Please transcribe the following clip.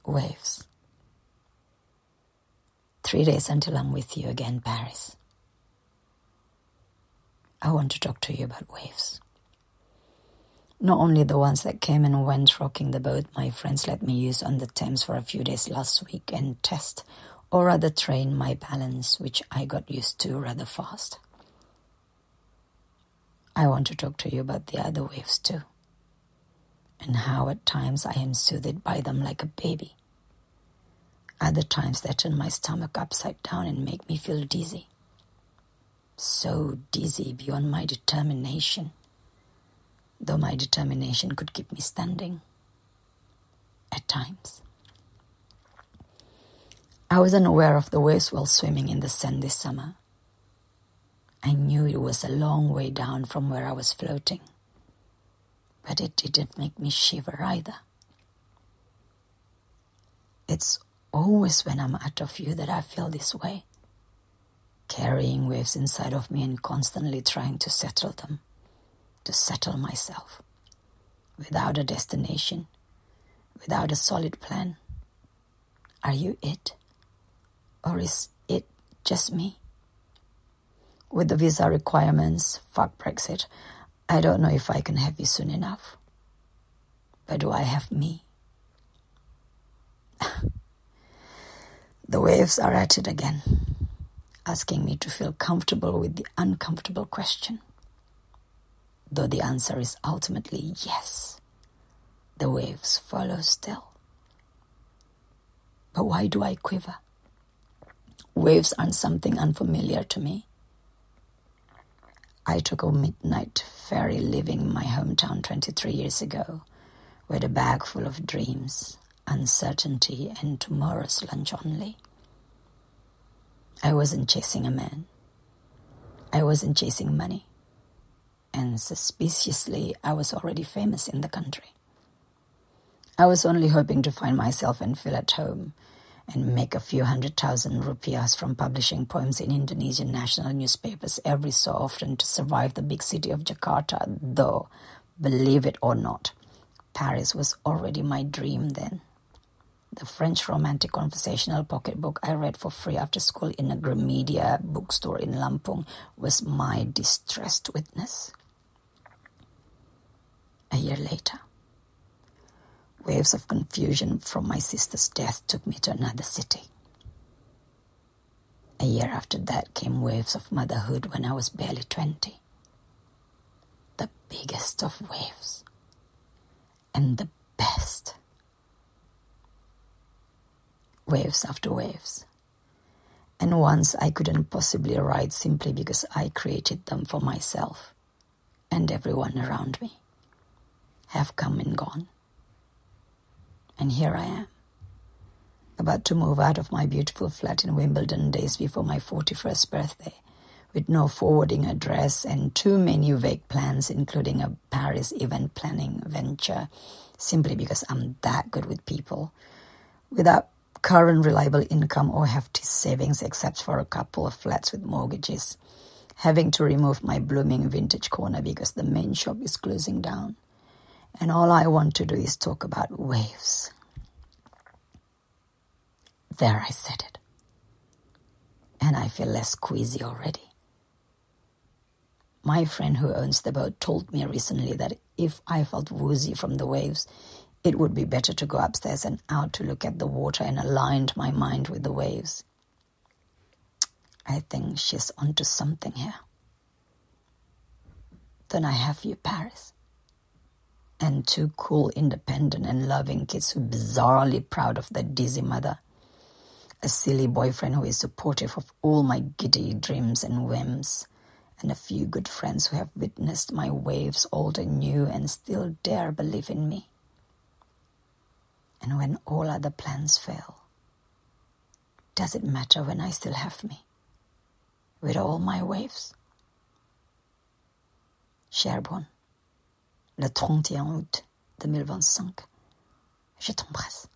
Waves. 3 days until I'm with you again, Paris. I want to talk to you about waves. Not only the ones that came and went rocking the boat my friends let me use on the Thames for a few days last week and test, or rather train my balance, which I got used to rather fast. I want to talk to you about the other waves too, and how at times I am soothed by them like a baby. Other times they turn my stomach upside down and make me feel dizzy. So dizzy beyond my determination, though my determination could keep me standing. At times. I wasn't aware of the waves while swimming in the sand this summer. I knew it was a long way down from where I was floating, but it didn't make me shiver either. It's always when I'm out of you that I feel this way, carrying waves inside of me and constantly trying to settle them, to settle myself, without a destination, without a solid plan. Are you it? Or is it just me? With the visa requirements, fuck Brexit, I don't know if I can have you soon enough. But do I have me? The waves are at it again, asking me to feel comfortable with the uncomfortable question. Though the answer is ultimately yes, the waves follow still. But why do I quiver? Waves aren't something unfamiliar to me. I took a midnight ferry leaving my hometown 23 years ago with a bag full of dreams, uncertainty, and tomorrow's lunch only. I wasn't chasing a man. I wasn't chasing money. And suspiciously, I was already famous in the country. I was only hoping to find myself and feel at home and make a few 100,000 rupiahs from publishing poems in Indonesian national newspapers every so often to survive the big city of Jakarta, though, believe it or not, Paris was already my dream then. The French romantic conversational pocketbook I read for free after school in a Gramedia bookstore in Lampung was my distressed witness. A year later, waves of confusion from my sister's death took me to another city. A year after that came waves of motherhood when I was barely 20. The biggest of waves. And the best. Waves after waves. And ones I couldn't possibly ride simply because I created them for myself and everyone around me, have come and gone. And here I am, about to move out of my beautiful flat in Wimbledon days before my 41st birthday, with no forwarding address and too many vague plans, including a Paris event planning venture, simply because I'm that good with people, without current reliable income or hefty savings except for a couple of flats with mortgages, having to remove my blooming vintage corner because the main shop is closing down. And all I want to do is talk about waves. There, I said it. And I feel less queasy already. My friend who owns the boat told me recently that if I felt woozy from the waves, it would be better to go upstairs and out to look at the water and aligned my mind with the waves. I think she's onto something here. Then I have you, Paris. And two cool, independent and loving kids who are bizarrely proud of their dizzy mother. A silly boyfriend who is supportive of all my giddy dreams and whims. And a few good friends who have witnessed my waves old and new and still dare believe in me. And when all other plans fail, does it matter when I still have me? With all my waves? Sherborne. Le 31 août 2025. Je t'embrasse.